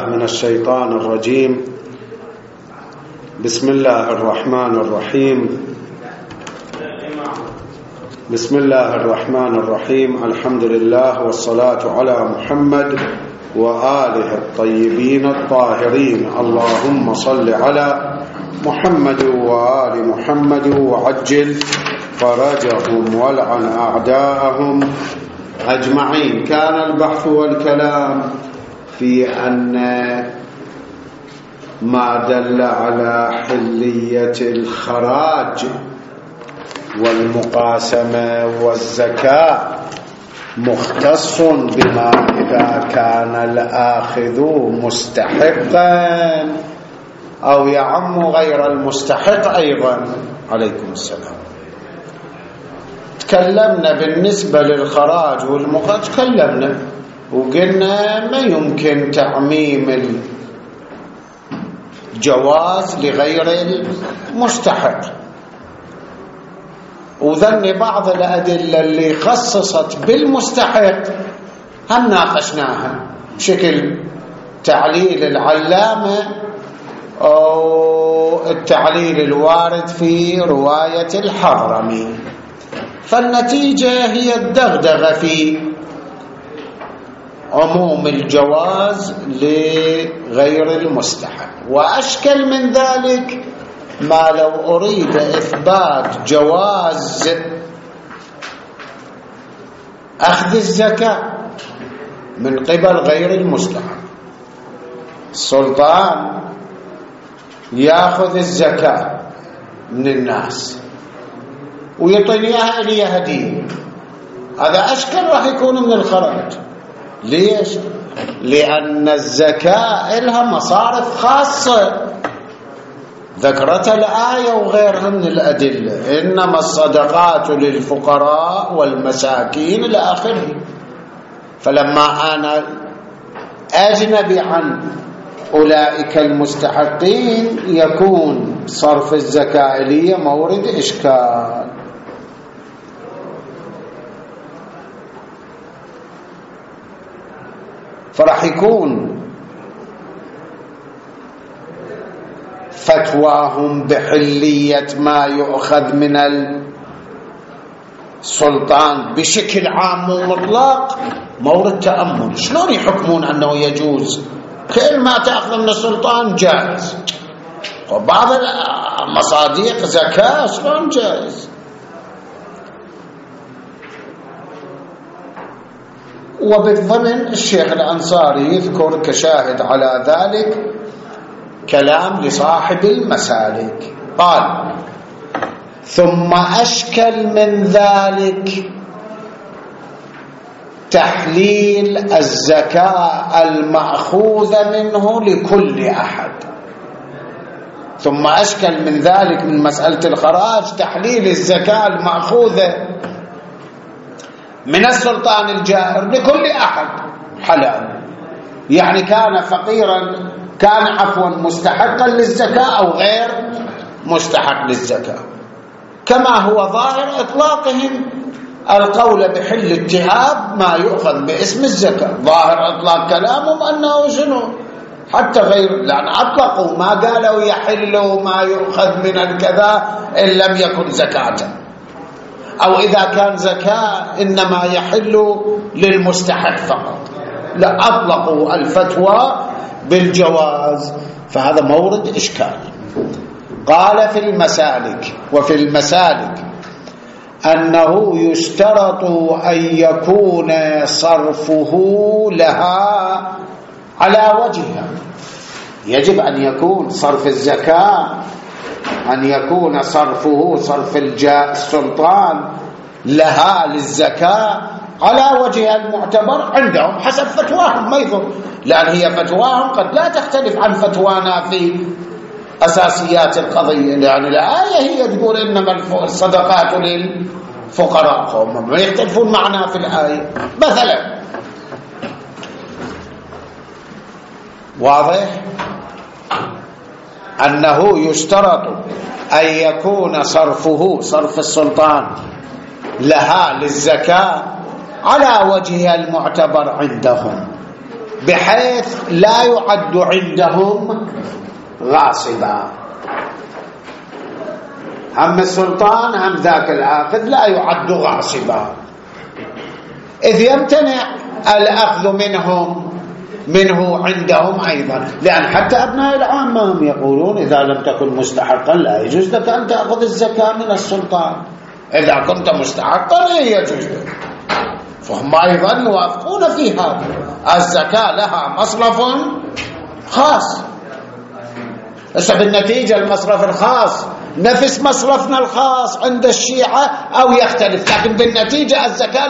من الشيطان الرجيم. بسم الله الرحمن الرحيم. بسم الله الرحمن الرحيم. الحمد لله والصلاة على محمد وآله الطيبين الطاهرين. اللهم صل على محمد وآل محمد وعجل فرجهم والعن أعداءهم أجمعين. كان البحث والكلام في أن ما دل على حلية الخراج والمقاسمة والزكاة مختص بما إذا كان الآخذ مستحقا أو يعم غير المستحق أيضا. عليكم السلام. تكلمنا بالنسبة للخراج والمقاسمة، تكلمنا وقلنا ما يمكن تعميم الجواز لغير المستحق، وذن بعض الأدلة اللي خصصت بالمستحق هم ناقشناها بشكل تعليل العلامة أو التعليل الوارد في رواية الحضرمي. فالنتيجة هي الدغدغة في عموم الجواز لغير المستحق. وأشكل من ذلك ما لو أريد إثبات جواز أخذ الزكاة من قبل غير المستحق. السلطان يأخذ الزكاة من الناس ويعطيني إياها إلي هدية، هذا أشكل راح يكون من الخراج. ليش؟ لأن الزكاة لها مصارف خاصة ذكرتها الآية وغيرها من الأدلة، إنما الصدقات للفقراء والمساكين إلى آخره. فلما أنا أجنبي عن أولئك المستحقين يكون صرف الزكاة لي مورد إشكال. فرح يكون فتواهم بحلية ما يؤخذ من السلطان بشكل عام ومطلق مورد تأمل. شلون يحكمون أنه يجوز كل ما تأخذ من السلطان جائز، وبعض المصادق زكاة شلون جائز؟ وبالضمن الشيخ الأنصاري يذكر كشاهد على ذلك كلام لصاحب المسالك، قال: ثم أشكل من ذلك تحليل الزكاة المأخوذة منه لكل أحد. ثم أشكل من ذلك من مسألة الخراج تحليل الزكاة المأخوذة من السلطان الجائر لكل أحد حلال، يعني كان فقيرا، كان عفوا مستحقا للزكاة أو غير مستحق للزكاة، كما هو ظاهر إطلاقهم القول بحل اتهاب ما يؤخذ باسم الزكاة. ظاهر إطلاق كلامهم أنه شنو حتى غير، لأن أطلقوا ما قالوا يحل ما يؤخذ من الكذا إن لم يكن زكاة، أو إذا كان زكاة إنما يحل للمستحق فقط، لا، أطلقوا الفتوى بالجواز. فهذا مورد إشكال. قال في المسالك، وفي المسالك أنه يشترط أن يكون صرفه لها على وجهها، يجب أن يكون صرف الزكاة، أن يكون صرفه صرف السلطان لها للزكاة على وجه المعتبر عندهم حسب فتواهم، ما يضر، لأن هي فتواهم قد لا تختلف عن فتوانا في أساسيات القضية، لأن الآية هي تقول إنما الصدقات للفقراء، هم ما يختلفون معنا في الآية مثلا. واضح أنه يشترط أن يكون صرفه صرف السلطان لها للزكاة على وجه المعتبر عندهم، بحيث لا يعد عندهم غاصبا. هم السلطان هم ذاك الآخذ لا يعد غاصبا، إذ يمتنع الأخذ منه عندهم أيضا، لأن حتى أبناء العامة هم يقولون إذا لم تكن مستحقا لا يجوز لك أن تأخذ الزكاة من السلطان، إذا كنت مستحقا يجوز لك. فهم أيضا يوافقون في هذا. الزكاة لها مصرف خاص، بس بالنتيجة المصرف الخاص نفس مصرفنا الخاص عند الشيعة أو يختلف، لكن بالنتيجة الزكاة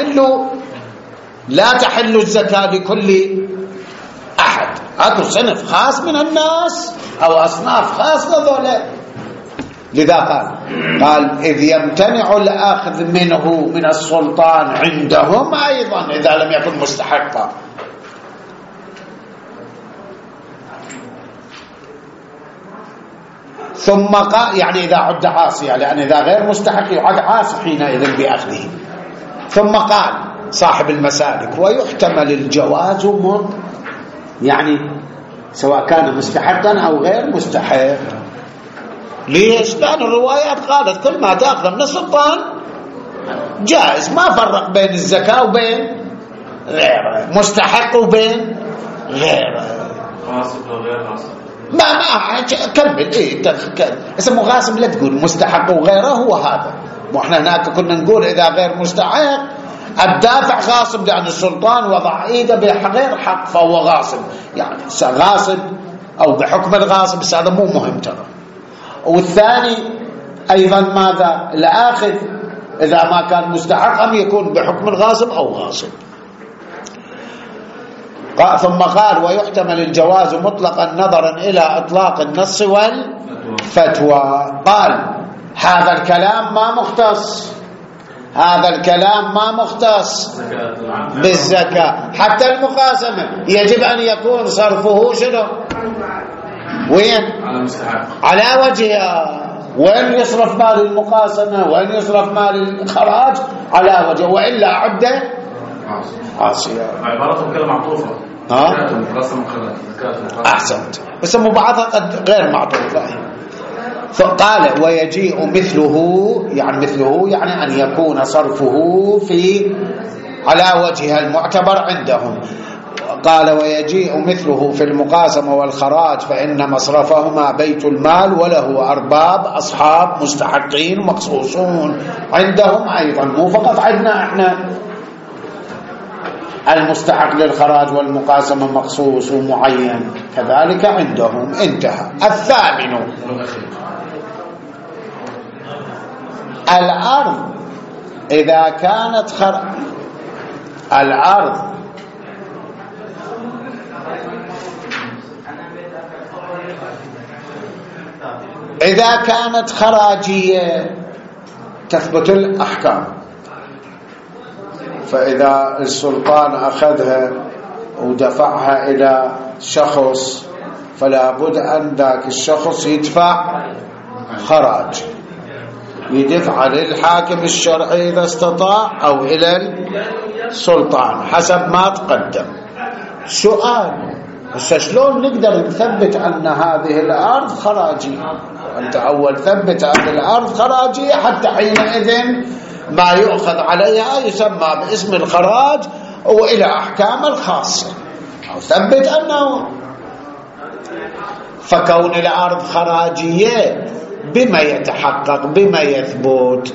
لا تحل الزكاة لكل أحد. هذا صنف خاص من الناس أو أصناف خاص لذولا. لذا قال إذ يمتنع الأخذ منه من السلطان عندهم أيضا إذا لم يكن مستحقا. ثم قال يعني إذا عد عاصيا، لأن إذا غير مستحق يعد عاصي حينئذ بأخذه. ثم قال صاحب المسالك ويحتمل الجواز يعني سواء كان مستحقا أو غير مستحق. ليش؟ لأن الروايات قالت كل ما تأخذ من السلطان جائز، ما فرق بين الزكاة وبين غيره، مستحق وبين غيره، غاصب وغير غاصب. ما كمل اسمه غاصب، لا تقول مستحق وغيره. هو هذا، واحنا هناك كنا نقول إذا غير مستحق الدافع غاصب، لأن السلطان وضع ايده بغير حق فهو غاصب، يعني غاصب أو بحكم الغاصب، بس هذا مو مهم ترى. والثاني أيضا ماذا؟ الآخذ إذا ما كان مستحق أم يكون بحكم الغاصب أو غاصب. ثم قال ويحتمل الجواز مطلقا نظرا إلى إطلاق النص والفتوى. قال هذا الكلام ما مختص، هذا الكلام ما مختص بالزكاة. حتى المقاسمة يجب أن يكون صرفه شنو؟ وين؟ على وجهها. وين يصرف مال المقاسمة؟ وين يصرف مال الخراج؟ على وجهه، وإلا عبده عاصية. عبارته كده معطوفة. أحسنت، بس بعضها قد غير معطوفة. فقال ويجيء مثله، يعني أن يكون صرفه على وجهها المعتبر عندهم. قال ويجيء مثله في المقاسمة والخراج، فإن مصرفهما بيت المال وله أرباب أصحاب مستحقين مخصوصون عندهم أيضا، مو فقط عندنا احنا المستحق للخراج والمقاسمة مخصوص ومعين، كذلك عندهم. انتهى. الثامن الأرض إذا كانت الأرض إذا كانت خراجية تثبت الأحكام. فإذا السلطان أخذها ودفعها إلى شخص فلا بد أن ذاك الشخص يدفع خراج، يدفع للحاكم الشرعي إذا استطاع أو إلى السلطان حسب ما تقدم. سؤال بس شلون نقدر نثبت أن هذه الأرض خراجية؟ أنت أول ثبت أن الأرض خراجية حتى حينئذ ما يؤخذ عليها يسمى باسم الخراج وإلى أحكام الخاصة، أو ثبت أنه. فكون الأرض خراجية بما يتحقق، بما يثبت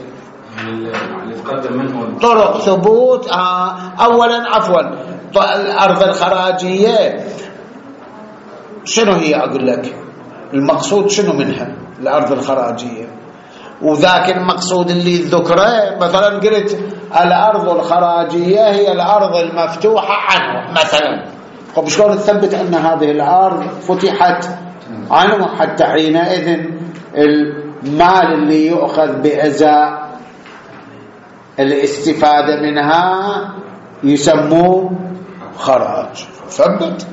طرق ثبوت. أولا الأرض الخراجية شنو هي؟ أقول لك المقصود شنو منها الأرض الخراجية، وذاك المقصود اللي ذكره. مثلا قلت الأرض الخراجية هي الأرض المفتوحة عنه مثلا، طب شلون تثبت أن هذه الأرض فتحت عنه حتى حينئذ المال اللي يؤخذ بأزاء الاستفادة منها يسموه خراج؟ ثبت.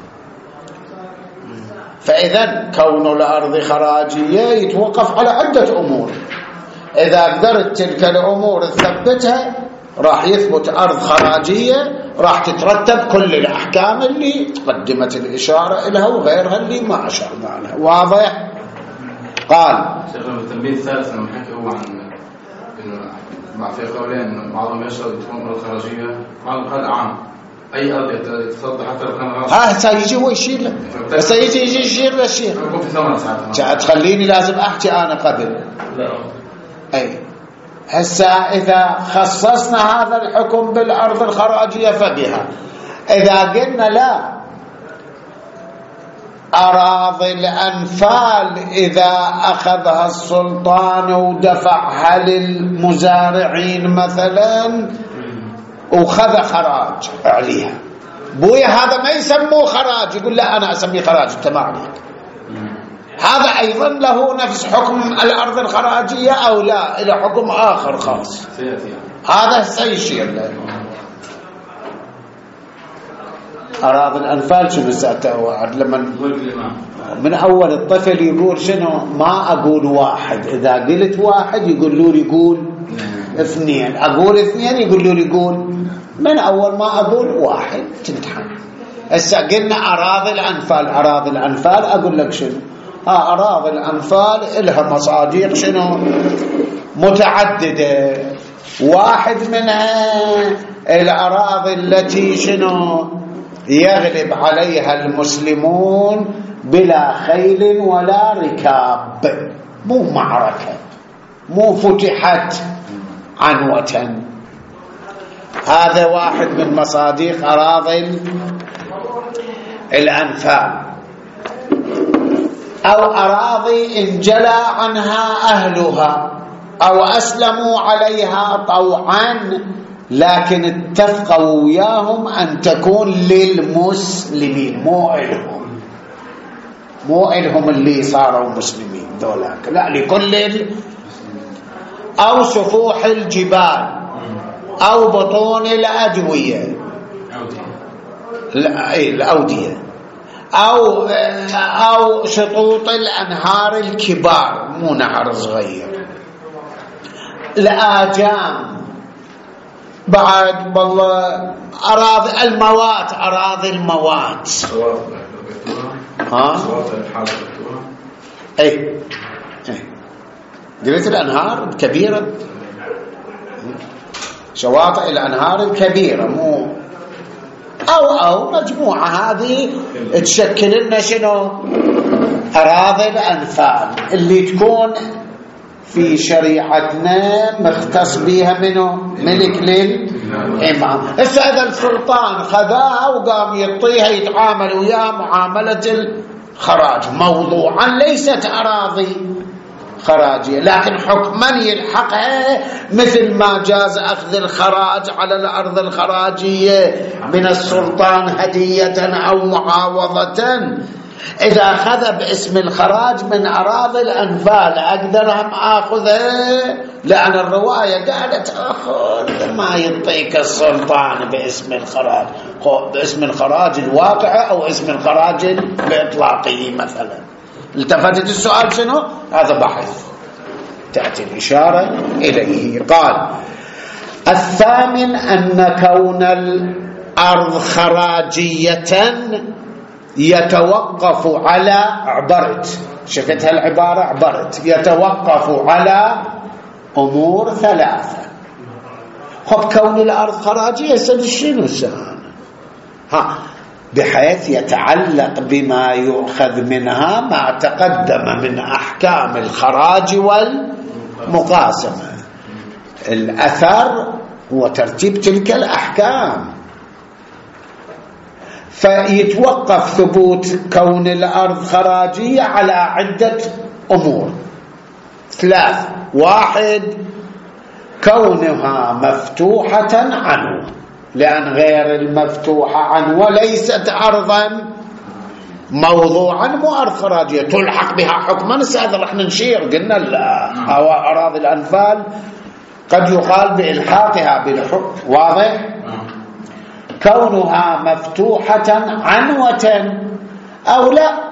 فإذا كون الأرض خراجية يتوقف على عدة أمور. إذا قدرت تلك الأمور تثبتها راح يثبت أرض خراجية راح تترتب كل الأحكام اللي قدمت الإشارة إليها وغيرها اللي ما أشرنا عنها. واضح؟ قال شيخنا بالتنبيه الثالث لما حكى هو عن إنه مع في قولين إنه بعضهم يشرب تكون الخارجية، بعضهم هذا عام أي أرض يتصدى حتى لو كان غاصب. سيجي هو يشير له، بس يجي يشير للشيخ. يكون في ثمن ساعتها. تخليني لازم أحكي أنا قبل. لا. أي هسا إذا خصصنا هذا الحكم بالأرض الخراجية فبها. إذا قلنا لا، أراضي الأنفال إذا أخذها السلطان ودفعها للمزارعين مثلا وخذ خراج عليها، بويا هذا ما يسموه خراج، يقول لا أنا أسميه خراج أنت ما عليك. هذا أيضا له نفس حكم الأرض الخراجية أو لا، إلى حكم آخر خاص هذا سيشير له. أراضي الأنفال شنو سأتوعد لما من أول الطفل يقول شنو، ما أقول واحد، إذا قلت واحد يقولوا لي يقول اثنين، أقول اثنين يقولوا لي يقول، من أول ما أقول واحد تمتحن. هسه قلنا أراضي الأنفال، أراضي الأنفال أقول لك شنو، أراضي الأنفال إلها مصادق شنو متعددة، واحد منها الأراضي التي شنو يغلب عليها المسلمون بلا خيل ولا ركاب، مو معركة، مو فتحت عنوة. هذا واحد من مصادق أراضي الأنفال. أو أراضي انجلى عنها أهلها أو أسلموا عليها طوعا لكن اتفقوا وياهم أن تكون للمسلمين، مو إلهم اللي صاروا مسلمين دولاك، لا لكل، أو سفوح الجبال أو بطون الأدوية الأودية أو شطوط الأنهار الكبار، مو نهر صغير، الآجام، بعد والله أراضي الموات، أراضي الموات أي قلت الأنهار الكبيرة، شواطئ الأنهار الكبيرة، مو أو مجموعة هذه تشكل لنا شنو أراضي الأنفال اللي تكون في شريعتنا مختص بها منه ملك للإمام. إذا السلطان خذاها وقام يعطيها يتعامل وياها معاملة الخراج موضوعا ليست أراضي خراجية، لكن حكما يلحقها مثل ما جاز أخذ الخراج على الأرض الخراجية من السلطان هدية أو معاوضة. إذا أخذ باسم الخراج من أراضي الأنفال أقدر هم أخذها، لأن الرواية قاعدة تأخذ ما يعطيك السلطان باسم الخراج، باسم الخراج الواقع أو اسم الخراج الإطلاقي مثلا. التفتت السؤال شنو؟ هذا بحث تأتي الإشارة إليه. قال الثامن أن كون الأرض خراجية يتوقف على، عبرت شفتها العبارة، عبرت يتوقف على أمور ثلاثة. خب كون الأرض خراجية شنو سهل؟ بحيث يتعلق بما يؤخذ منها ما تقدم من أحكام الخراج والمقاسمة. الأثر هو ترتيب تلك الأحكام، فيتوقف ثبوت كون الأرض خراجية على عدة أمور ثلاث. واحد كونها مفتوحة عنه، لأن غير المفتوحة عنه ليست أرضا موضوعا، مو أرض خراجية تلحق بها حكما. هذا رح نشير قلنا أراضي الأنفال قد يقال بإلحاقها بالحكم، واضح؟ كونها مفتوحة عنوة أو لا،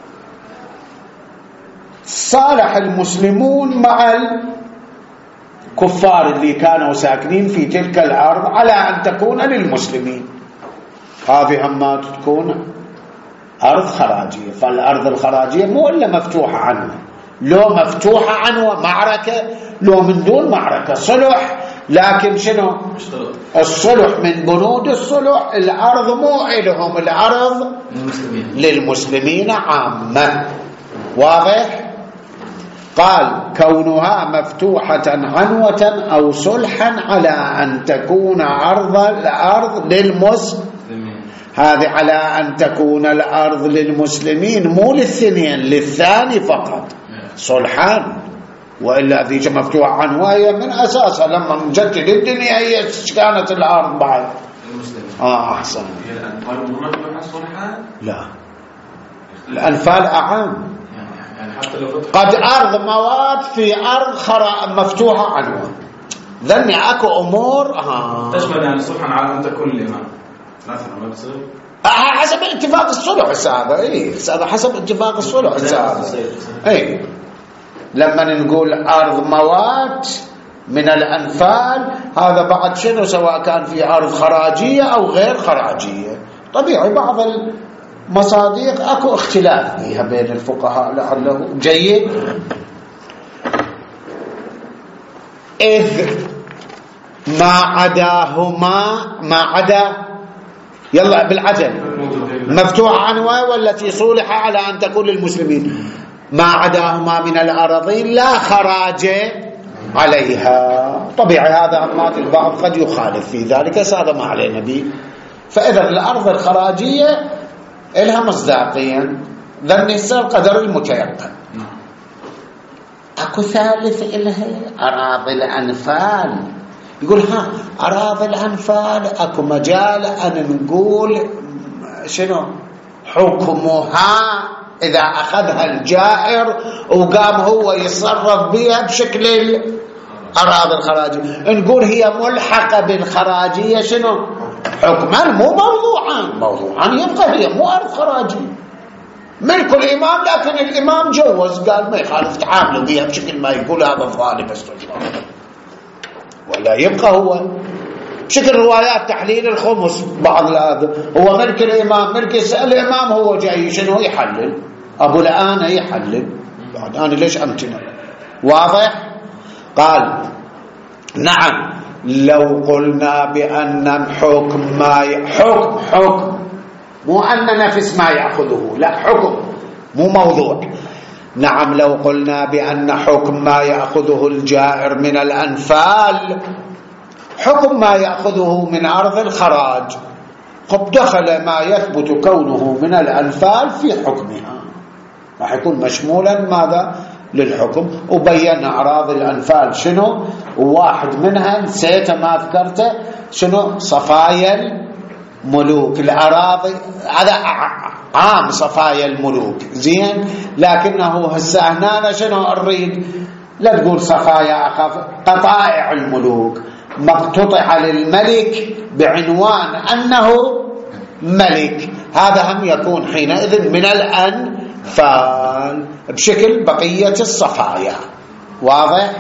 صالح المسلمون مع كفار اللي كانوا ساكنين في تلك الأرض على أن تكون للمسلمين. هذه هم تكون أرض خراجية. فالأرض الخراجية مو إلا مفتوحة عنوة، لو مفتوحة عنوة معركة، لو من دون معركة صلح. لكن شنو الصلح؟ من بنود الصلح الأرض مو إلهم، الأرض للمسلمين عامة. واضح؟ قال كونها مفتوحة عنوة أو صلحا على أن تكون الأرض للمسلمين. هذه على أن تكون الأرض للمسلمين، مو للثنين، للثاني فقط صلحان. وإلا ذيك مفتوحة عنوة هي من أساسها لما نجدد الدنيا هي كانت الأرض بعد المسلمين. أحسن. الأنفال مفتوحة صلحان؟ لا، الأنفال أعام. قد أرض مواد في أرض مفتوحة عنوة. ذني أكو أمور تشمل يعني صلحا على أن تكون الإمام مثلا ما بصير حسب اتفاق الصلح. هذا هذا حسب اتفاق الصلح. هذا لما نقول أرض مواد من الأنفال، هذا بعد شنو؟ سواء كان في أرض خراجية أو غير خراجية. طبيعي بعض المصادق أكو اختلاف فيها بين الفقهاء لعله جيد. إذ ما عدا يلا بالعجل مفتوح عنوة والتي صلح على أن تكون للمسلمين، ما عداهما من الأراضين لا خراج عليها. طبيعي هذا أمات البعض قد يخالف في ذلك، هذا ما علينا به. فإذا الأرض الخراجية إلها مصداقيا ذني القدر المتيقن. أكو ثالث إلها أراضي الأنفال. يقول أراضي الأنفال أكو مجال أن نقول شنو حكمها إذا أخذها الجائر وقام هو يتصرف بها بشكل الأراضي الخراجية، نقول هي ملحقة بالخراجية شنو حكما، مو موضوعا يبقى هي مو أرض خراجية ملك الإمام، لكن الإمام جوز قال ما يخالف تعاملوا بها بشكل ما يقول هذا الظالم استجواب، ولا يبقى هو بشكل روايات تحليل الخمس. بعض هذا هو ملك الإمام، ملك الإمام هو جاي شنو يحلل، أبو الآن يحلل بعد أنا ليش أمتنع. واضح؟ قال نعم لو قلنا بأن حكم حكم مو أن نفس ما يأخذه، لا حكم مو موضوع. نعم لو قلنا بأن حكم ما يأخذه الجائر من الأنفال حكم ما يأخذه من أرض الخراج، قد دخل ما يثبت كونه من الأنفال في حكمها، راح يكون مشمولا ماذا للحكم. وبينا أراضي الأنفال شنو، وواحد منها نسيته ما ذكرته شنو صفايا الملوك. الأراضي هذا عام صفايا الملوك زين، لكنه هسه هنا شنو نريد، لا تقول صفايا أخاف قطائع الملوك مقتطعة للملك بعنوان أنه ملك، هذا هم يكون حينئذ من الأنفال بشكل بقية الصفايا. واضح؟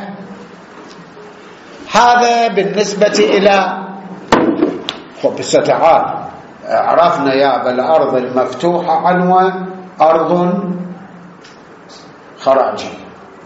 هذا بالنسبة إلى بس تعال عرفنا يا بالأرض المفتوحة عنوة أرض خراجية.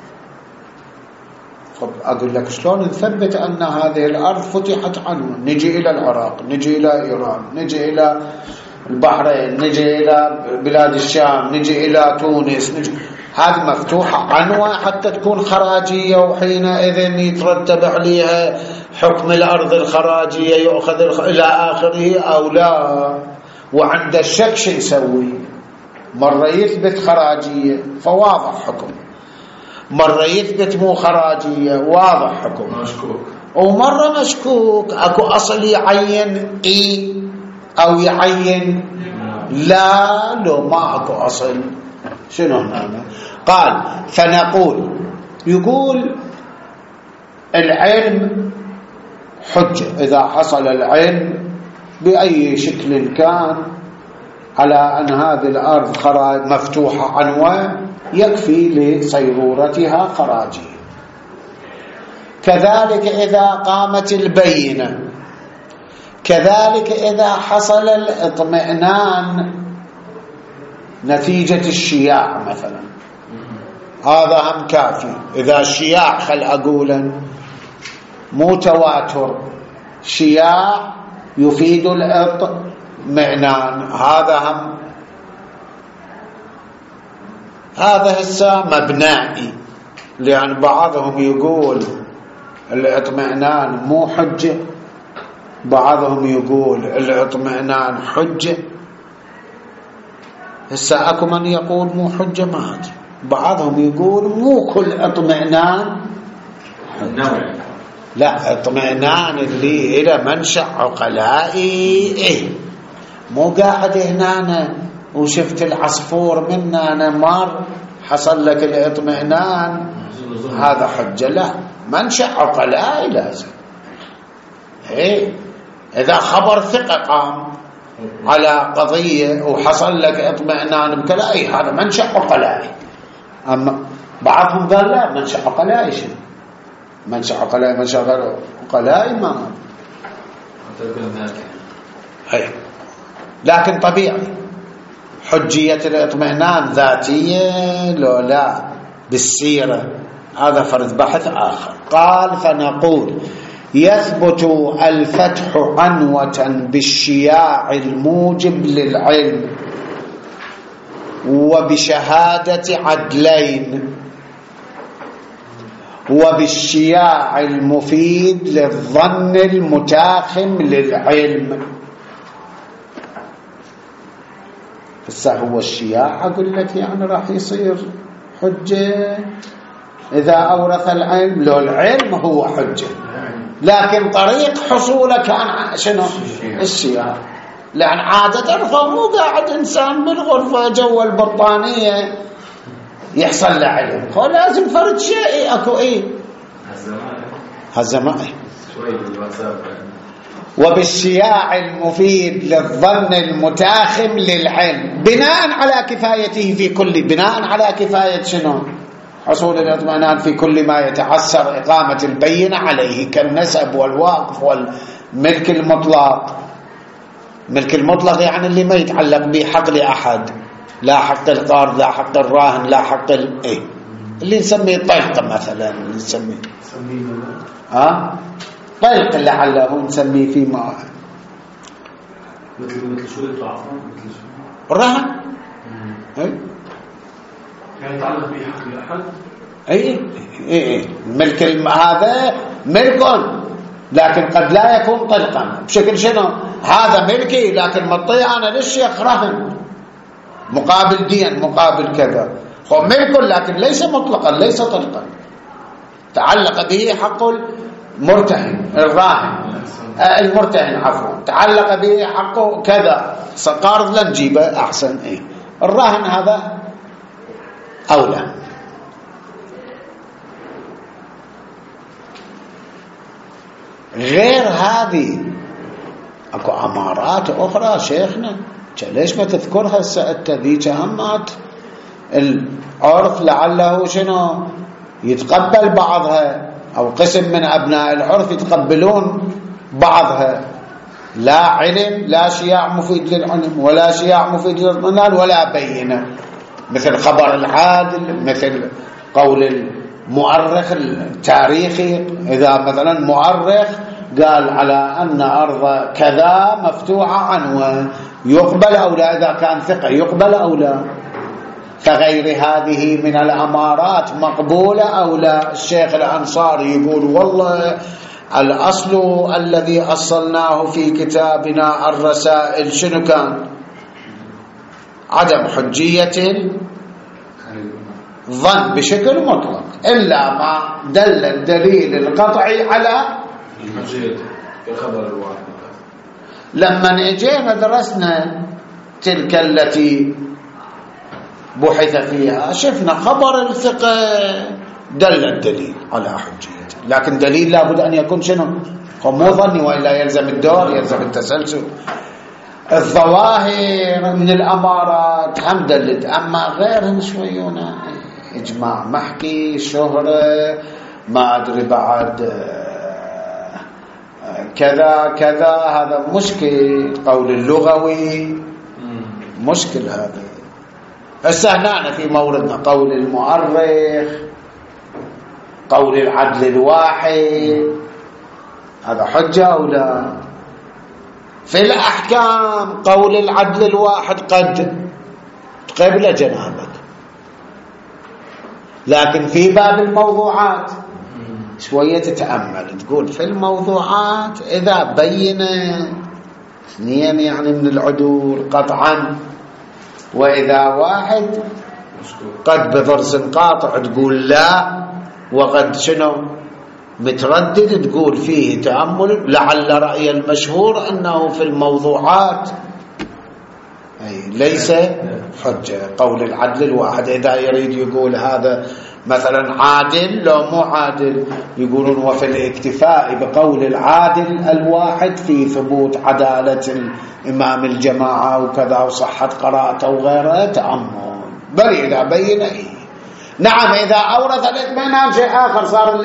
أقول لك شلون نثبت أن هذه الأرض فتحت عنوة؟ نجي إلى العراق، نجي إلى إيران، نجي إلى البحرين، نجي إلى بلاد الشام، نجي إلى تونس، هذه مفتوحة عنوة حتى تكون خراجية، وحينئذ يترتب عليها حكم الأرض الخراجية يؤخذ إلى آخره أو لا. وعند الشك شو نسوي؟ مرة يثبت خراجية فواضح حكم، مرة يثبت مو خراجية واضح حكم، ومرة مشكوك أكو أصل يعين أو يعين لا، لو ما أكو أصل شنو هنا؟ قال فنقول يقول العلم حجة إذا حصل العلم بأي شكل كان على أن هذه الأرض مفتوحة عنوة يكفي لصيرورتها خراجية. كذلك إذا قامت البينة، كذلك إذا حصل الاطمئنان نتيجة الشياع مثلا، هذا هم كافي. إذا الشياع خل أقولا مو تواتر، شياع يفيد الاطمئنان، هذا هم. هذا هسه مبنائي، لأن بعضهم يقول الاطمئنان مو حجة، بعضهم يقول الاطمئنان حجة. هسه اكو من يقول مو حجة، ما أدري. بعضهم يقول مو كل اطمئنان حجة، لا، اطمئنان اللي إلى منشأ عقلائي، إيه، مو قاعد هنا وشفت العصفور منا أنا مار حصل لك الاطمئنان هذا حجة، لا، منشأ عقلائي لازم. إيه، إذا خبر ثقة قام على قضية وحصل لك اطمئنان بكذا، أي هذا منشأ عقلائي. أما بعضهم قال لا، منشأ عقلائي شنو؟ منشأ عقلائي، منشأ غير عقلائي ما هي. لكن طبيعي حجية الاطمئنان ذاتية لو لا بالسيرة، هذا فرض بحث آخر. قال فنقول يثبت الفتح عنوة بالشياع الموجب للعلم وبشهادة عدلين وبالشياع المفيد للظن المتاخم للعلم. هسه هو الشياع أقول لك يعني راح يصير حجة إذا أورث العلم، لو العلم هو حجة، لكن طريق حصوله كان شنو؟ الشياع. لأن عادة مو قاعد إنسان بالغرفة جو البطانية يحصل له علم، هو لازم فرد شيء أكو. إيه هالزمان وبالشياع المفيد للظن المتاخم للعلم بناء على كفايته في كل، بناء على كفاية شنو؟ حصول الاطمئنان في كل ما يتعسر إقامة البينة عليه، كالنسب والوقف والملك المطلق. ملك المطلق يعني اللي ما يتعلق به حق لأحد، لا حق القرض، لا حق الراهن، لا حق إيه، اللي نسميه طلق مثلا، اللي نسميه طلق لعله نسميه فيما مثل شو الضعفان، مثل الرهن. يعني يتعلق به حق لأحد. اي ملك هذا ملك، لكن قد لا يكون طلقا بشكل شنو؟ هذا ملكي لكن مطيع انا للشيخ رهن مقابل دين مقابل كذا، هو ملك لكن ليس مطلقا، ليس طلقا، تعلق به حق المرتهن الراهن، المرتهن عفوا، تعلق به حقه كذا، قارض لا نجيبه احسن. ايه الراهن هذا أولى. غير هذه اكو امارات اخرى شيخنا، ليش ما تذكرها السألت ذيك همات العرف لعله شنو يتقبل بعضها، او قسم من ابناء العرف يتقبلون بعضها، لا علم، لا شياع مفيد للعلم ولا شياع مفيد للظنان ولا بينه، مثل خبر العادل، مثل قول المؤرخ التاريخي. إذا مثلا مؤرخ قال على أن أرض كذا مفتوحة عنوة، يقبل أو لا؟ إذا كان ثقة يقبل أو لا؟ فغير هذه من الأمارات مقبولة أو لا؟ الشيخ الأنصاري يقول والله الأصل الذي أصلناه في كتابنا الرسائل شنو كان؟ عدم حجية الظن بشكل مطلق إلا ما دل الدليل القطعي على حجية الخبر الواحد. لما اجينا درسنا تلك التي بحث فيها شفنا خبر الثقة دل الدليل على حجيته، لكن دليل لابد أن يكون شنو؟ مو ظني، وإلا يلزم الدور، يلزم التسلسل. الظواهر من الأمارات هم دلت، أما غيرهم شويونا إجماع محكي، شهرة، ما أدري بعد كذا كذا. هذا مشكل. قول اللغوي مشكل. هذا هسه هنا في موردنا قول المؤرخ، قول العدل الواحد، هذا حجة أو لا؟ في الأحكام قول العدل الواحد قد تقبل جنابك، لكن في باب الموضوعات شوية تتأمل، تقول في الموضوعات إذا بين اثنين يعني من العدول قطعا، وإذا واحد قد بضرس قاطع تقول لا، وقد شنو متردد تقول فيه تأمل. لعل رأي المشهور أنه في الموضوعات ليس حجة قول العدل الواحد. إذا يريد يقول هذا مثلا عادل لو مو عادل، يقولون وفي الاكتفاء بقول العادل الواحد في ثبوت عدالة الإمام الجماعة وكذا وصحة قراءته وغيرها تأمل. بل إذا بين نعم إذا أورث الإطمئنان شيء آخر صار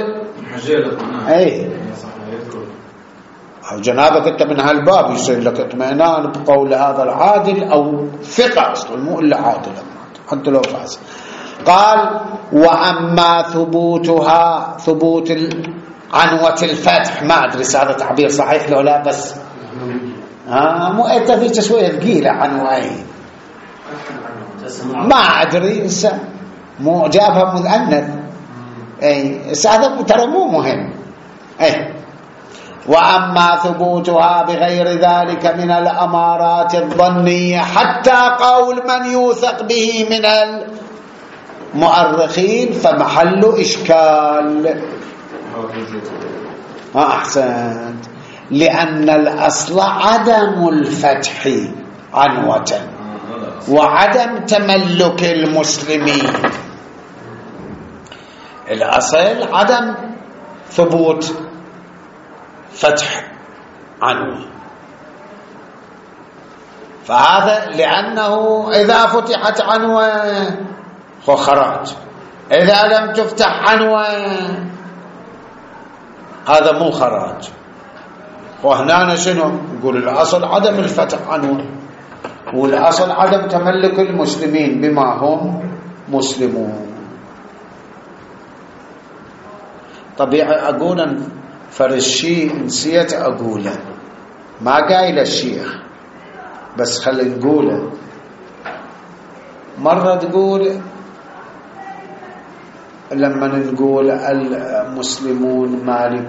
جنابك أنت من هالباب يصير لك اطمئنان بقول هذا العادل أو ثقة أصلا مو إلا عادل حتى لو فاز. قال وأما ثبوتها ثبوت عنوة الفتح، ما أدري هذا تعبير صحيح لو لا، بس مو أنت في تسوية ثقيلة عنوين ما أدري مو جابها مؤنث هذا ترى مو مهم. وأما ثبوتها بغير ذلك من الأمارات الظنية حتى قول من يوثق به من المؤرخين فمحل إشكال. أحسنت. لأن الأصل عدم الفتح عنوة وعدم تملك المسلمين. الأصل عدم ثبوت فتح عنوة، فهذا لأنه إذا فتحت عنوة خراج، إذا لم تفتح عنوة هذا مو خراج. وهنا شنو نقول؟ الأصل عدم الفتح عنوة، والأصل عدم تملك المسلمين بما هم مسلمون. طبيعي أقول فرشي نسيت أقوله، ما قايل الشيخ بس خلي نقوله. مرة تقول لما نقول المسلمون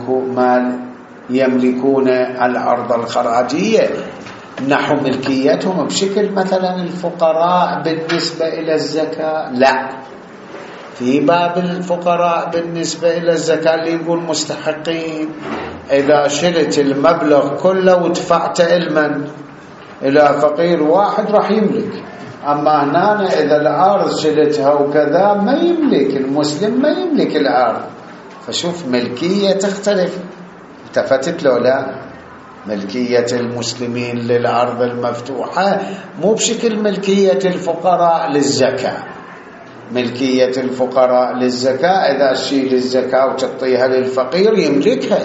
يملكون الأرض الخراجية نحو ملكيتهم بشكل مثلا الفقراء بالنسبة إلى الزكاة، لا، في باب الفقراء بالنسبة إلى الزكاة اللي يقول مستحقين، إذا شلت المبلغ كله ودفعت علما إلى فقير واحد راح يملك. أما هنا إذا الأرض شلتها وكذا ما يملك المسلم، ما يملك الأرض. فشوف ملكية تختلف. التفتت له لا؟ ملكية المسلمين للأرض المفتوحة مو بشكل ملكية الفقراء للزكاة. ملكية الفقراء للزكاة إذا تشيل الزكاة وتعطيها للفقير يملكها،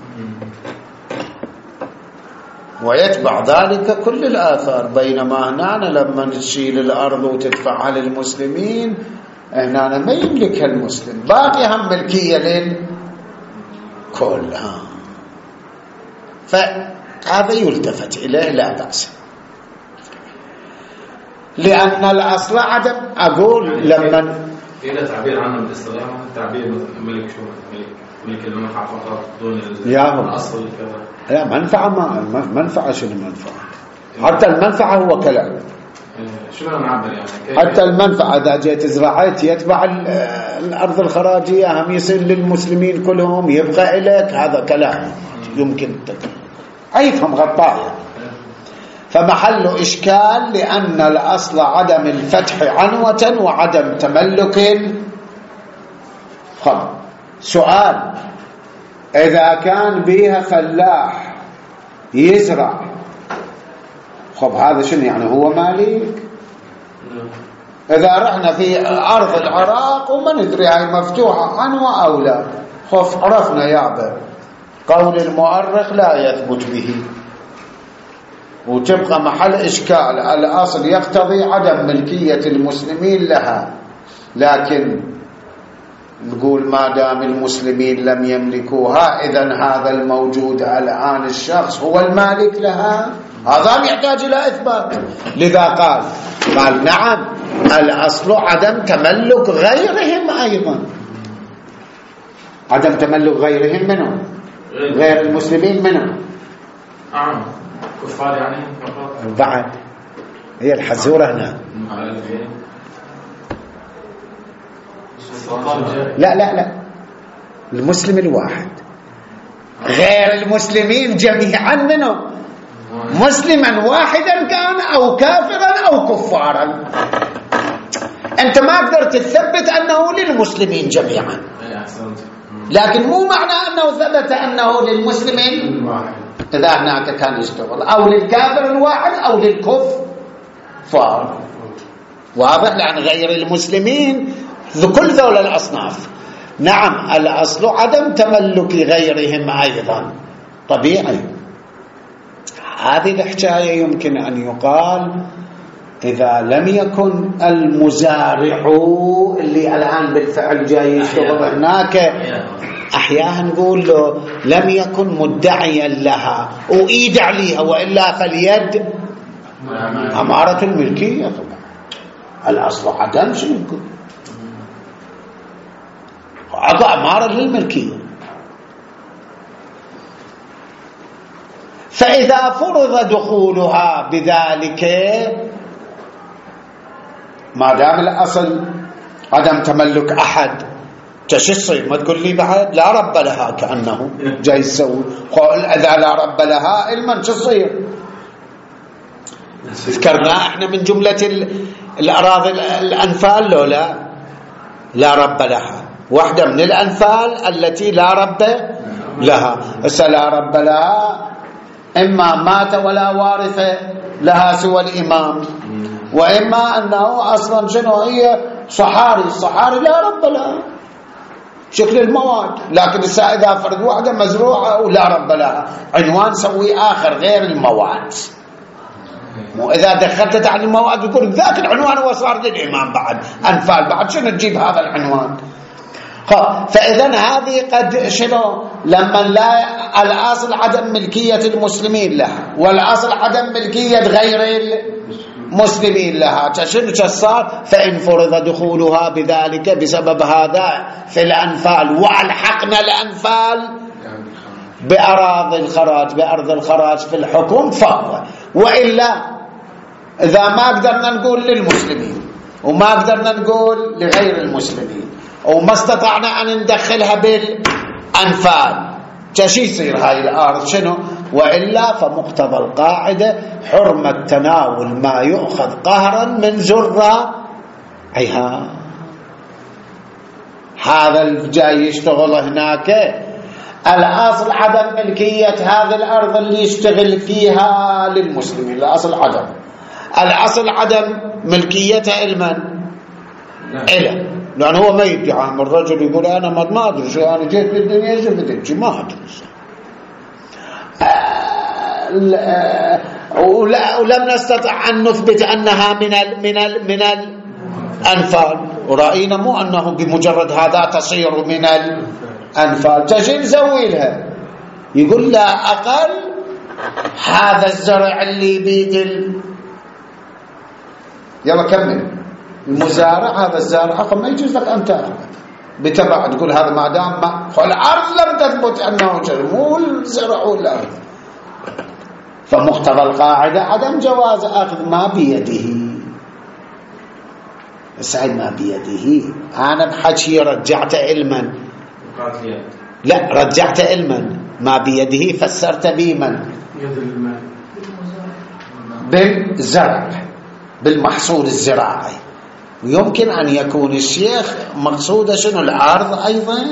ويتبع ذلك كل الآثار. بينما هنا لما تشيل الأرض وتدفعها للمسلمين هنا ما يملكها المسلم، باقي هم ملكية للكل. فهذا يلتفت إليه لا بأس. لأن الأصل عدم. أقول لما إذا تعبير عنه بالاصطلاح تعبير ملك شو ملك المنفعة فقط دون الأصل كذا. لا منفعة، ما منفعة شنو منفعة؟ حتى المنفعة هو كلام. شو نعبر يعني؟ حتى المنفعة إذا جيت زرعت يتبع الأرض الخراجية هم يصير للمسلمين كلهم يبقى إليك، هذا كلام يمكن أيفهم غطايا. فمحل إشكال لأن الأصل عدم الفتح عنوة وعدم تملك. سؤال: إذا كان بيها فلاح يزرع، هذا شنو يعني؟ هو مالك؟ إذا رحنا في أرض العراق وما ندري هاي مفتوحة عنوة أو لا، خف عرفنا يابا قول المؤرخ لا يثبت به وتبقى محل إشكال. الأصل يقتضي عدم ملكية المسلمين لها، لكن نقول ما دام المسلمين لم يملكوها إذن هذا الموجود الآن الشخص هو المالك لها، هذا يحتاج إلى إثبات. لذا قال نعم الأصل عدم تملك غيرهم أيضا. عدم تملك غيرهم منهم، غير المسلمين منهم كفار يعني بعد هي الحزورة هنا. لا المسلم الواحد، غير المسلمين جميعا منهم، مسلما واحدا كان أو كافرا أو كفارا. أنت ما قدرت تثبت أنه للمسلمين جميعا، لكن مو معنى أنه ثبت أنه للمسلمين إذا هناك كان يشتغل أو للكافر الواحد أو للكفار. واضح؟ لأن غير المسلمين كل ذول الأصناف. نعم الأصل عدم تملك غيرهم أيضا طبيعي. هذه الحكاية يمكن أن يقال إذا لم يكن المزارع اللي الآن بالفعل جاي يشتغل هناك أحيانا نقول له لم يكن مدعيا لها وإيد عليها، وإلا فاليد أمارة الملكية. طبعا الأصل عدم شنو يقول عطى أمارة للملكية. فإذا فرض دخولها بذلك ما دام الأصل عدم تملك أحد شو يصير؟ ما تقول لي بعد لا رب لها كأنه جاي يسوي إذا لا رب لها علما شو يصير؟ ذكرنا احنا من جملة الأراضي الأنفال لا رب لها، واحدة من الأنفال التي لا رب لها. لا رب لها إما مات ولا وارث لها سوى الإمام، وإما أنه أصلا شنو هي صحاري لا رب لها شكل المواد. لكن إذا فرد واحدة مزروعة ولا رب لها عنوان سوي آخر غير المواد. وإذا دخلت تحت المواد يقول ذاك العنوان هو صار للإمام بعد أنفال بعد شنو تجيب هذا العنوان. فإذن هذه قد شنو لما لا الأصل عدم ملكية المسلمين لها والأصل عدم ملكية غير المسلمين لها شنو صار؟ فإن فرض دخولها بذلك بسبب هذا في الأنفال وألحقنا الأنفال بأرض الخراج في الحكم فهو. وإلا إذا ما قدرنا نقول للمسلمين وما قدرنا نقول لغير المسلمين وما استطعنا أن ندخلها بالأنفال شو يصير هاي الأرض شنو؟ وإلا فمقتضى القاعدة حرمة تناول ما يؤخذ قهرا من ذرة عيها. هذا الجاي يشتغل هناك الأصل عدم ملكية هذه الأرض اللي يشتغل فيها للمسلمين، الأصل عدم ملكيتها لمن؟ إله، لأن هو ما يدعي من الرجل يقول أنا ما أدري شو أنا جيت بالدنيا شفتك ما أدري ولم نستطع أن نثبت أنها من الأنفال، ورأينا مو أنه بمجرد هذا تصير من الأنفال. تجي نسوي لها يقول لا أقل هذا الزرع اللي بيد يلا كمل المزارع هذا الزارع ما يجوز لك أن تأخذ بتبع تقول هذا ما دام الأرض لم تثبت أنه مو الزرع والأرض. فمقتضى القاعدة عدم جواز أخذ ما بيده. سعيد ما بيده أنا بحكي رجعت علما لا رجعت علما ما بيده فسرت بمن بالزرع بالمحصول الزراعي. ويمكن أن يكون الشيخ مقصود شنو الأرض أيضا.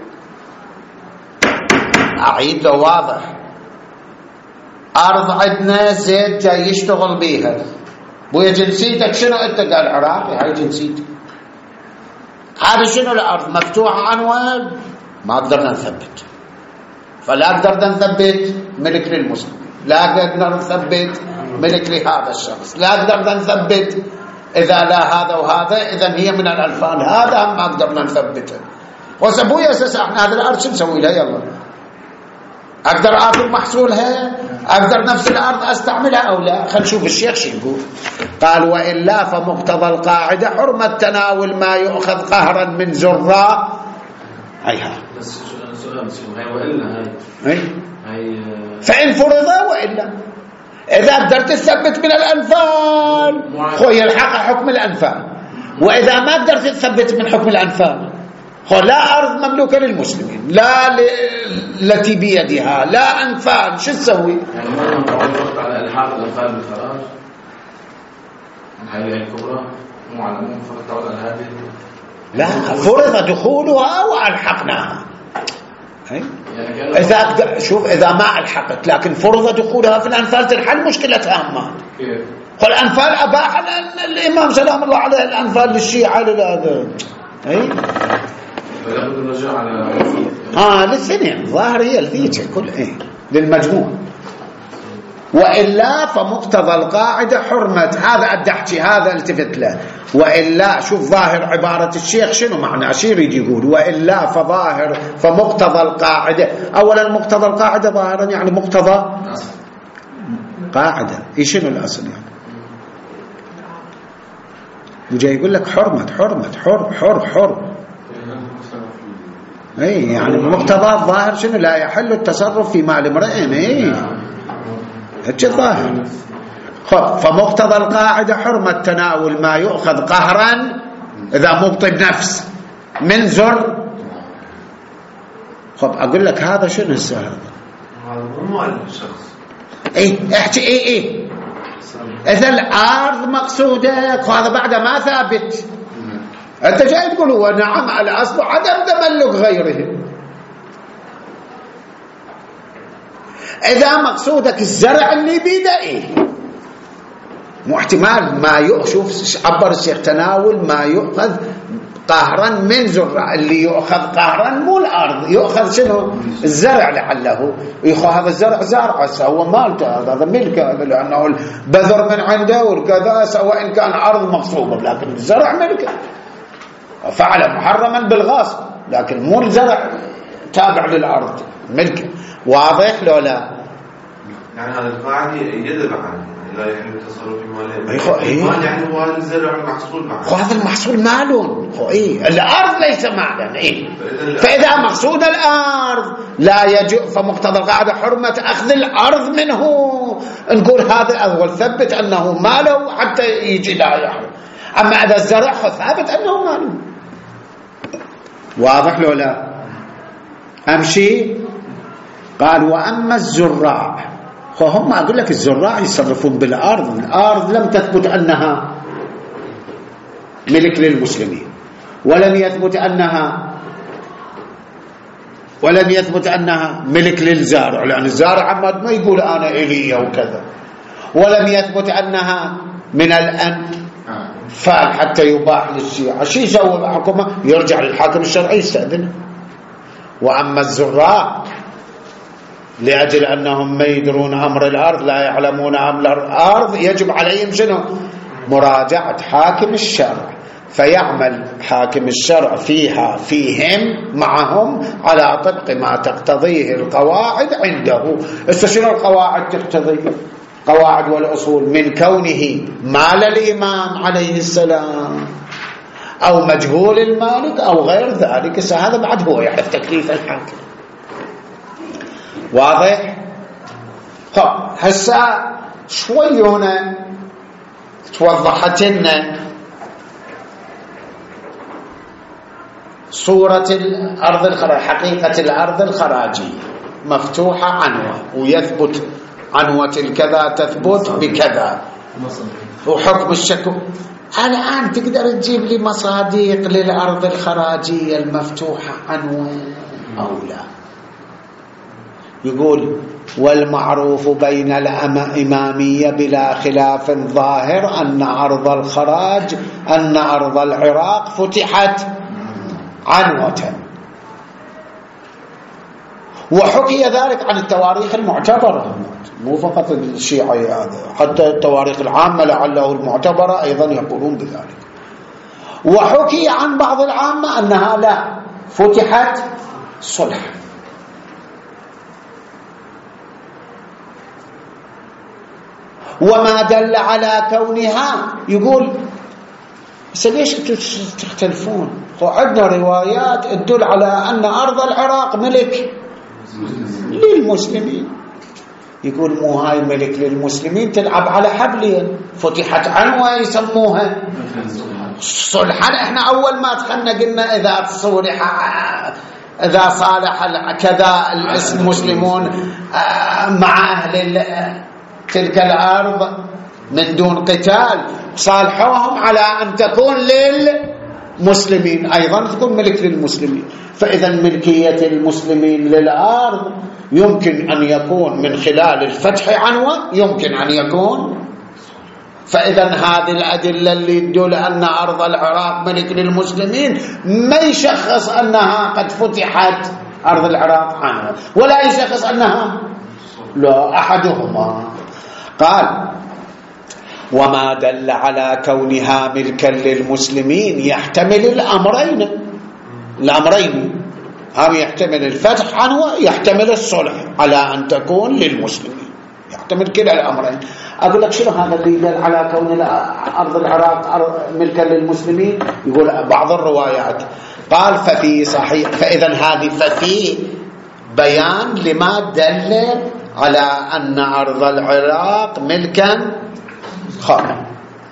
أعيد له واضح أرض عندنا زيد جاي يشتغل بيها بويا جنسيتك شنو أنت؟ قال عراقي هاي جنسيتي. هذا شنو الأرض مفتوحة عنوان ما قدرنا نثبت، فلا قدرنا نثبت ملك للمسلم، لا قدرنا نثبت ملك لهذا الشخص، لا قدرنا نثبت إذا لا هذا وهذا إذا هي من الألفان، هذا ما قدرنا نثبته. وسبوي أساس احنا هذا الأرض شو نسوي لها؟ يلا أقدر آخذ محصولها؟ أقدر نفس الأرض أستعملها أو لا؟ خلينا نشوف الشيخ شو يقول. قال وإلا فمقتضى القاعدة حرمة تناول ما يؤخذ قهرا من زراء. هيها بس سؤال هاي وإلا هاي فإن فرض وإلا إذا قدرت تثبت من الأنفال خوي الحق حكم الأنفال، وإذا ما قدرت تثبت من حكم الأنفال لا أرض مملوكة للمسلمين، لا التي بيدها، لا أنفال، شو تسوي؟ يعني ما نقول على الحاق الأنفال بالخراج هاي الكبرى مو على مو فقط تعود على هذه، لا فرض دخولها وألحقناها. يعني إذا شوف إذا ما ألحقت لكن فرض دخولها في الأنفال تنحل مشكلتها. أما قل أنفال أباح الإمام سلام الله عليه الأنفال للشيعة لهذا فلا بد الرجاء على للسنين ظاهر هي الذيته كل للمجموع. وإلا فمقتضى القاعدة حرمة، هذا أدحتي هذا التفت له. وإلا شوف ظاهر عبارة الشيخ شنو معنى شي يريد يقول؟ وإلا فظاهر فمقتضى القاعدة. أولا مقتضى القاعدة ظاهرا يعني مقتضى قاعدة، شنو الأصل يعني؟ وجاي يقول لك حرمة حر يعني مقتضى الظاهر شنو؟ لا يحل التصرف في مال امرئ. هيك الظاهر. فمقتضى القاعدة حرمة تناول ما يؤخذ قهرا إذا مبطل نفس من زر. أقول لك هذا شنو هذا؟ مو الشخص احكي إذا الأرض مقصودة هذا بعد ما ثابت. أنت جاي تقول هو نعم الأصل عدم تملك غيره. إذا مقصودك الزرع اللي بيده مو احتمال ما يشوف عبر الشيخ تناول ما يؤخذ قهرا من زرع، اللي يؤخذ قهرا مو الأرض، يؤخذ شنو؟ الزرع لعله يأخذ هذا الزرع زرع هو مالته، هذا ملكه لأنه البذر من عنده والكذا، سواء إن كان أرض مغصوبة لكن الزرع ملكه، فعل محرما بالغاصب لكن مو الزرع تابع للأرض ملكه. واضح لو لا؟ يعني هذا القاعدة يدل عنه لا يحل التصرف في ماله. يعني هو الزرع المحصول معه، هذا المحصول ماله الأرض ليس مالا. فإذا مقصود الأرض لا يجوز، فمقتضى القاعدة حرمة أخذ الأرض منه. نقول هذا أول ثبت أنه ماله حتى يجي لا يحرم. أما إذا الزرع ثابت أنه ماله. واضح لو لا؟ أمشي. قال وأما الزراع فهم أقول لك الزراع يصرفون بالأرض، الأرض لم تثبت أنها ملك للمسلمين، ولم يثبت أنها ملك للزارع، لأن الزارع ما يقول أنا إلي وكذا، ولم يثبت أنها من الأنفال حتى يباح للشيعة. شو يسوي الحكومة؟ يرجع للحاكم الشرعي يستأذنه. وأما الزراع لأجل أنهم ما يدرون أمر الأرض، لا يعلمون أمر الأرض، يجب عليهم شنو؟ مراجعة حاكم الشرع، فيعمل حاكم الشرع فيهم معهم على طبق ما تقتضيه القواعد عنده. شنو القواعد تقتضي؟ قواعد والأصول من كونه مال الإمام عليه السلام أو مجهول المالك أو غير ذلك، هذا بعد هو يعرف تكليف الحاكم. واضح؟ هسه شوي هنا توضحت لنا صورة الأرض الخراجية، حقيقة الأرض الخراجية مفتوحة عنوة، ويثبت عنوة الكذا تثبت بكذا، وحكم الشكو. الآن تقدر تجيب لي مصادق للأرض الخراجية المفتوحة عنوة أو لا؟ يقول والمعروف بين الإمامية بلا خلاف ظاهر أن أرض العراق فتحت عنوة، وحكي ذلك عن التواريخ المعتبرة، مو فقط الشيعية هذا، حتى التواريخ العامة لعله المعتبرة أيضا يقولون بذلك. وحكي عن بعض العامة أنها لا فتحت صلح. وما دل على كونها، يقول ليش تختلفون؟ وعندنا روايات تدل على أن أرض العراق ملك للمسلمين. يقول مو هاي ملك للمسلمين تلعب على حبلين، فتحت عنوة يسموها صلحا. احنا أول ما دخلنا قلنا إذا صالح كذا المسلمون مع أهل تلك الأرض من دون قتال صالحوهم على أن تكون للمسلمين، أيضا تكون ملك للمسلمين. فإذا ملكية المسلمين للأرض يمكن أن يكون من خلال الفتح عنوة، يمكن أن يكون. فإذا هذه الأدلة اللي تدل أن أرض العراق ملك للمسلمين ما يشخص أنها قد فتحت أرض العراق عنوة، ولا يشخص أنها لا أحدهما. قال وما دل على كونها ملكا للمسلمين يحتمل الأمرين هم يحتمل الفتح عنوة، يحتمل الصلح على أن تكون للمسلمين، يحتمل كلا الأمرين. أقول لك شنو هذا اللي يدل على كون أرض العراق ملكا للمسلمين؟ يقول بعض الروايات قال ففي صحيح، فإذا هذه ففي بيان لما دل على أن أرض العراق ملكا خاصا.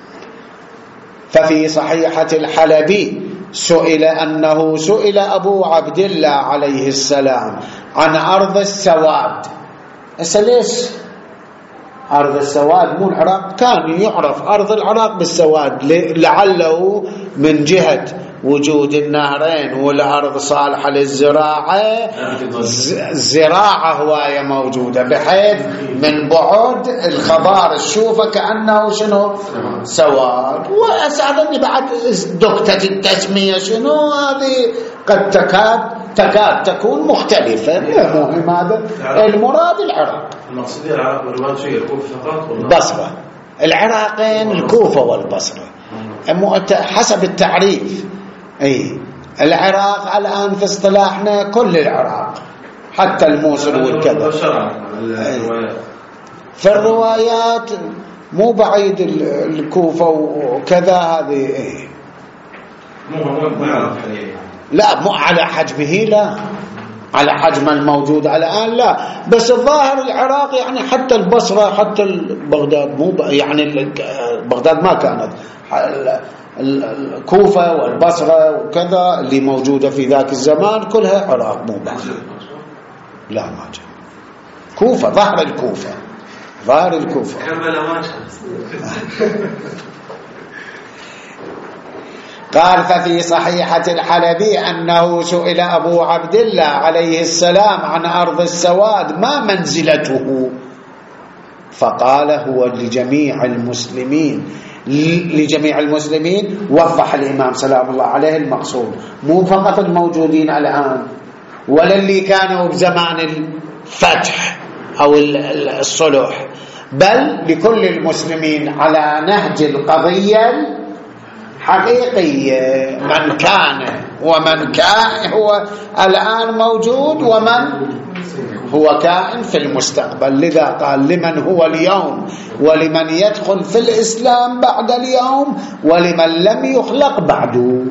ففي صحيحة الحلبي سئل أبو عبد الله عليه السلام عن أرض السواد. ليش أرض السواد مو العراق؟ كان يعرف أرض العراق بالسواد لعله من جهة وجود النهرين والأرض صالحة للزراعة، الزراعة هواية موجودة، بحيث من بعد الخضار تشوفه كأنه شنو سواد. وأسألني بعد دكتة التسمية شنو هذه قد تكاد تكون مختلفة. مهم هذا المراد العراق. المقصودية العراق والرماد شيء الكوفة فقط ولا البصرة؟ العراقين الكوفة والبصرة حسب التعريف. أي العراق الآن في اصطلاحنا كل العراق حتى الموصل والكذا. في الروايات مو بعيد الكوفة وكذا هذه. لا مو على حجمه، لا على حجم الموجود الآن لا، بس الظاهر العراق يعني حتى البصرة حتى بغداد مو يعني بغداد ما كانت، الكوفة والبصرة وكذا اللي موجودة في ذاك الزمان كلها عراق مو بعد. لا ما جاء كوفة، ظهر الكوفة كربلاء ما قال ففي صحيحة الحلبي أنه سئل أبو عبد الله عليه السلام عن أرض السواد ما منزلته، فقال هو لجميع المسلمين. وضح الإمام سلام الله عليه المقصود مو فقط الموجودين الآن ولا اللي كانوا بزمان الفتح أو الصلح، بل لكل المسلمين على نهج القضية حقيقية، من كان ومن كان هو الآن موجود ومن هو كائن في المستقبل. لذا قال لمن هو اليوم ولمن يدخل في الإسلام بعد اليوم ولمن لم يخلق بعده.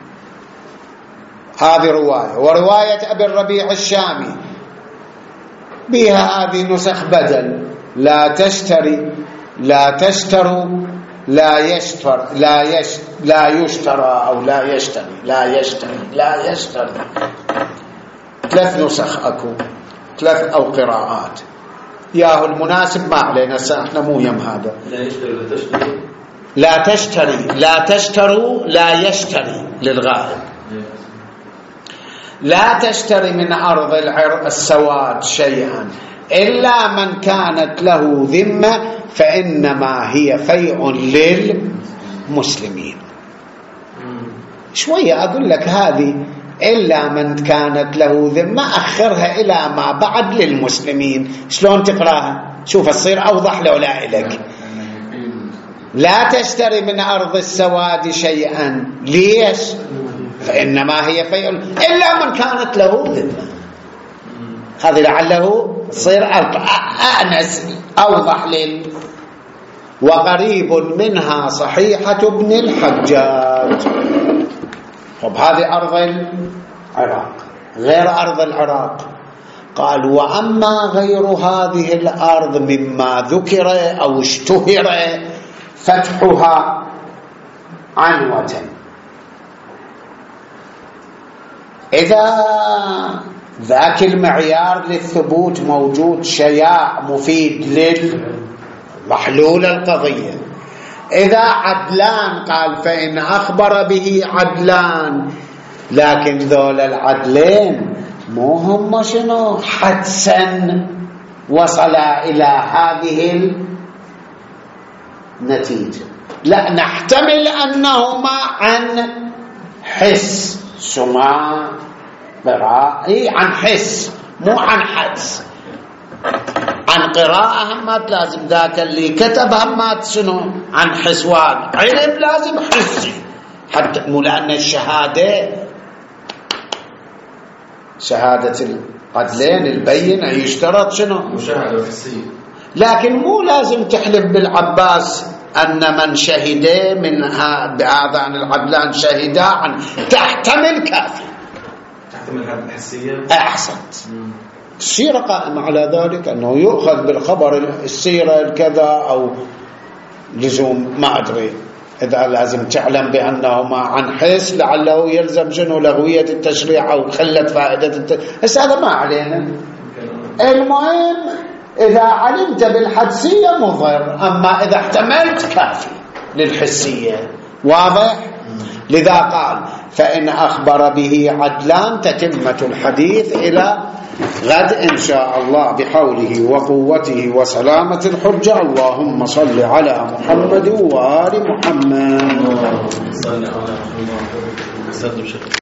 هذه رواية. ورواية أبي الربيع الشامي بها هذه نسخ بدل: لا تشتروا لا يشترى أو لا يشتري. ثلاث نسخ أكو، ثلاث أو قراءات، ياهو المناسب ما علينا احنا مو يم هذا. لا تشتروا لا يشتري للغائب. لا تشتري من أرض السواد شيئا إلا من كانت له ذمة فإنما هي فيء للمسلمين. شوية أقول لك هذه إلا من كانت له ذمة أخرها إلى ما بعد للمسلمين. شلون تقراها؟ شوف تصير أوضح لو لا إليك. لا تشتري من أرض السواد شيئا. ليش؟ فإنما هي فيء إلا من كانت له ذمة. هذه لعله تصير أأنس أوضح وقريب منها صحيحة ابن الحجاج. طب هذه أرض العراق غير أرض العراق. قال وأما غير هذه الأرض مما ذكر أو اشتهر فتحها عنوة، إذا ذاك المعيار للثبوت موجود شياع مفيد للمحلول القضية. إذا عدلان قال فإن أخبر به عدلان، لكن ذول العدلين مو هم شنو حدسا وصلا إلى هذه النتيجة، لا نحتمل أنهما عن حس سماع قراءة، عن حس مو عن حدس. عن قراءة همات لازم ذاك اللي كتب همات شنو عن حسوان، علم لازم حسي حتى مو، لأن الشهادة شهادة العدلين البينة يشترط شنو مشاهدة حسية، لكن مو لازم تحلف بالعباس أن من شهد من هذا عن العدلان شهدا عن تحتمل كافي، تحتمل هذه الحسية. أحسنت. السيرة قائمة على ذلك أنه يؤخذ بالخبر السيرة الكذا أو لزوم ما أدري، إذا لازم تعلم بأنهما عن حس لعله يلزم شنو لغوية التشريع أو خلت فائدة بس هذا ما علينا. المهم إذا علمت بالحدسية مضر، أما إذا احتملت كافي للحسية. واضح؟ لذا قال فإن أخبر به عدلان تتمة الحديث إلى غد إن شاء الله بحوله وقوته وسلامة الحجة. اللهم صل على محمد وآل محمد.